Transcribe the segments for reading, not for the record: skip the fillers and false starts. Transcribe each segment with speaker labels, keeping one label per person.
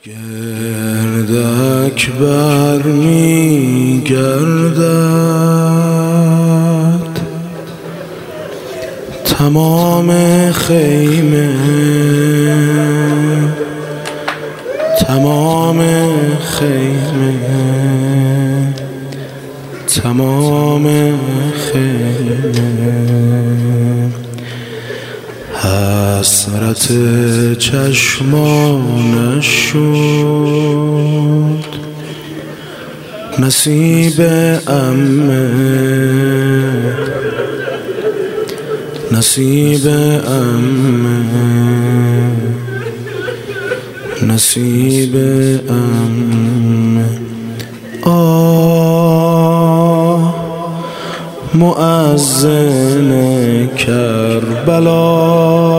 Speaker 1: گردک بر می گردد تمام خیمه، تمام خیمه، تمام خیمه. حسرت چشمانش شد نصیب عمه، نصیب عمه، نصیب عمه. مؤذن کربلا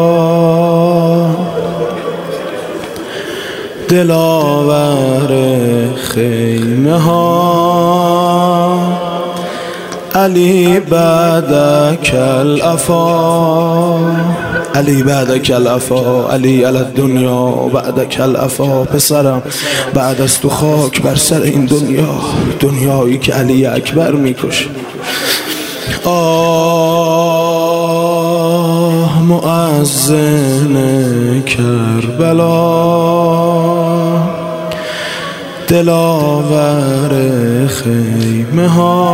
Speaker 1: دلاور خیمه ها، علی بعدک العفا، علی بعدک العفا، علی علی الدنیا بعدک العفا. پسرم بعد از تو خاک بر سر این دنیا، دنیایی که علی اکبر میکشه. مؤذن کربلا دلاور خیمه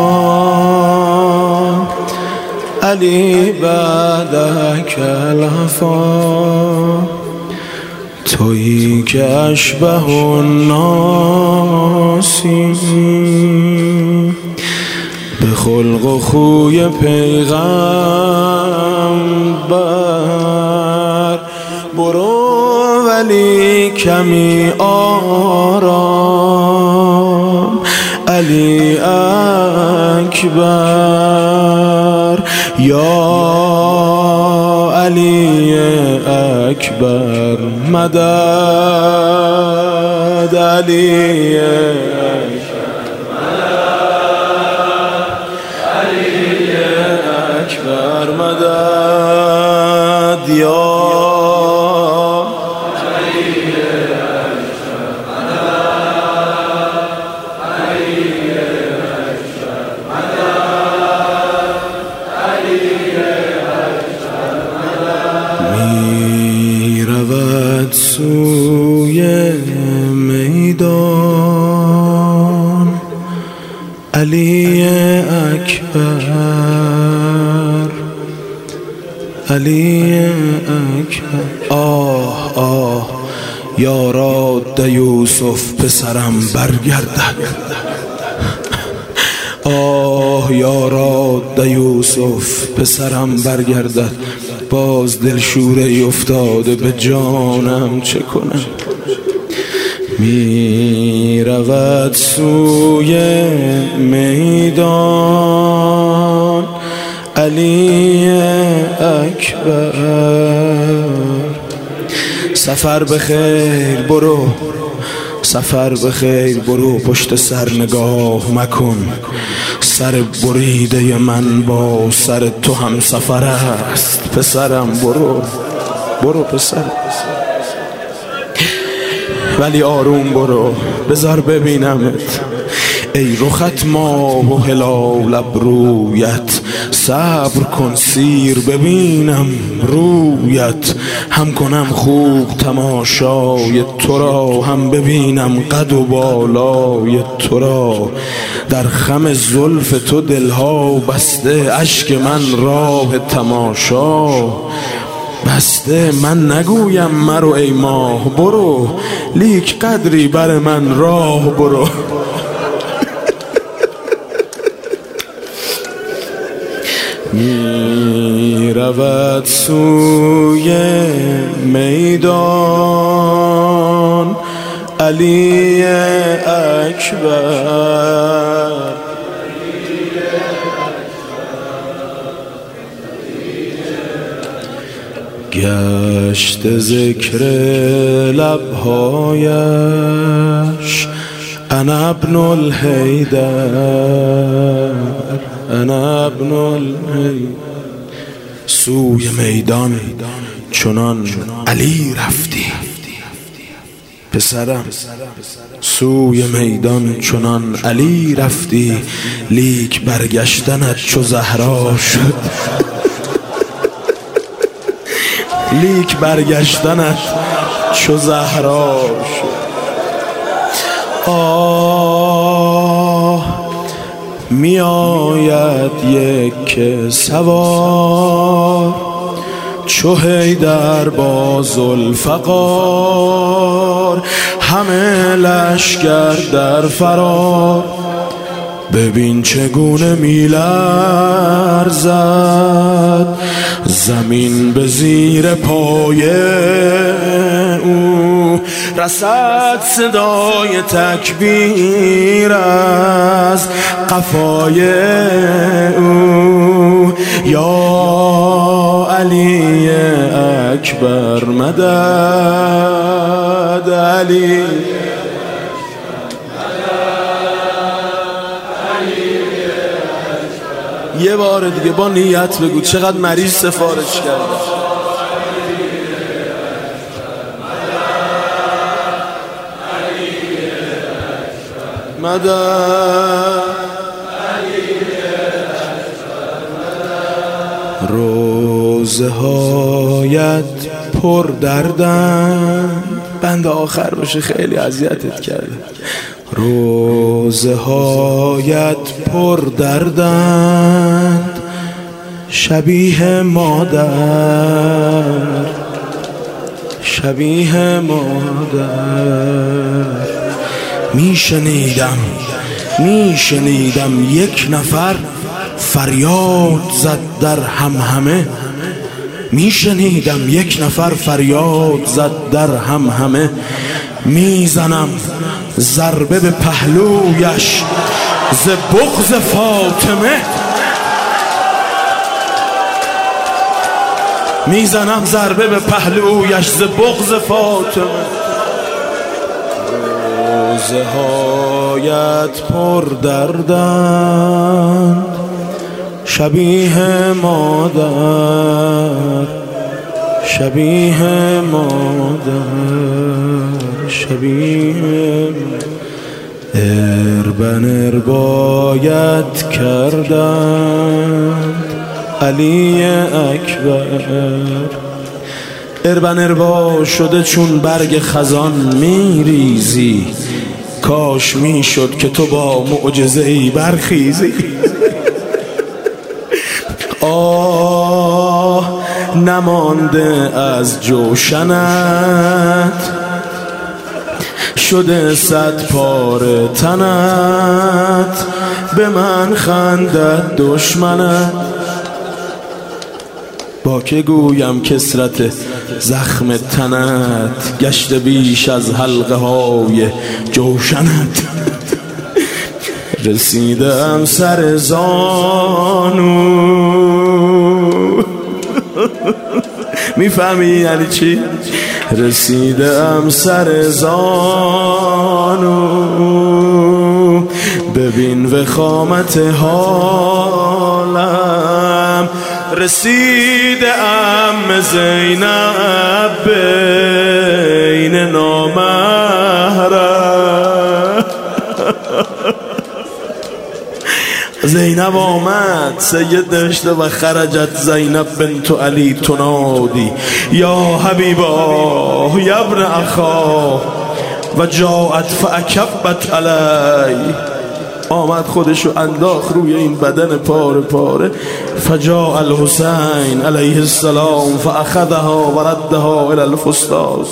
Speaker 1: ها، علی بعدک العفا. تویی که اشبه الناسی به خلق و خوی پیغمبر، برو ولی کمی آرام، علی اکبر، یا علی اکبر مدد، علی اکبر مدد، یا می رود سوی میدان علی اکبر، علی اکبر. آه یارا ده یوسف پسرم برگردد، آه یارا ده یوسف پسرم برگردد. باز دلشوره ای افتاده به جانم چه کنم. می رود سوی میدان علی اکبر. سفر بخیر برو، سفر بخیر برو، پشت سر نگاه مکن. سر بریده من با سر تو هم سفر است. پسرم برو، برو پسر، ولی آروم برو، بذار ببینمت. ای رخت ماه و هلال ابرویت، صبر کن سیر ببینم رویت. هم کنم خوب تماشای تو را، هم ببینم قد و بالای تو را. در خم زلف تو دلها بسته، اشک من راه تماشا بسته. من نگویم مرو ای ماه برو، لیک قدری بر من راه برو. می رود سوی میدان علی اکبر، گشت ذکر لبهایش انا ابن الحیدر، انا ابن الحیدر. سوی میدان چنان علی رفتی، پسرم سوی میدان چنان علی رفتی، لیک برگشتنت چو زهرا شد. لیک برگشتنت چو زهرا شد. می آید یک سوار چو حیدر با ذوالفقار، همه لشکر در فرار. ببین چگونه می لرزد زمین به زیر پای او، رسد صدای تکبیر از قفای او. یا علی اکبر مدد، علی یه بار دیگه با نیت بگو چقدر مریض سفارش کرده. مدد روزه هایت پر دردن، بند آخر باشه خیلی اذیتت کرده. روزه هایت پر دردند شبیه مادر، شبیه مادر. میشنیدم یک نفر فریاد زد در همهمه. میشنیدم یک نفر فریاد زد در همهمه. میزنم ضربه به پهلویش ز بغض فاطمه. میزنم ضربه به پهلویش ز بغض فاطمه. روزه هایت پر دردند شبیه مادر، شبیه مادر، شبیه اربن باید کردند علی اکبر. اربا شده چون برگ خزان میریزی، کاش میشد که تو با معجزه ای برخیزی. نمانده از جوشنت شده صد پاره تنت، به من خندد دشمنت. با که گویم کسرت زخم تنت، گشته بیش از حلقه های جوشنت. رسیدم سر زانو. میفهمی یعنی چی؟ رسیدم سر زانو، ببین وخامت حالم. رسیدم زینب بین نامحرم. زینب آمد، سید نوشته و خرجت زینب بنت علی تنادی یا حبیبا یا ابن اخا و جاءت فاکبت علی. آمد خودشو انداخت روی این بدن پاره پاره. فجاء الحسین علیه السلام فاخذها و ردها الى الفستاد.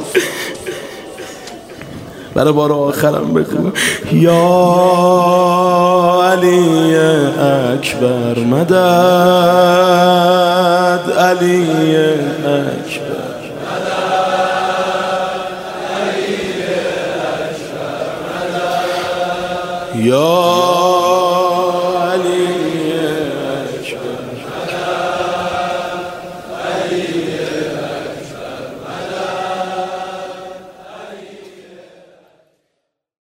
Speaker 1: برای بار آخرم بگو یا علی اکبر مدد، علی اکبر.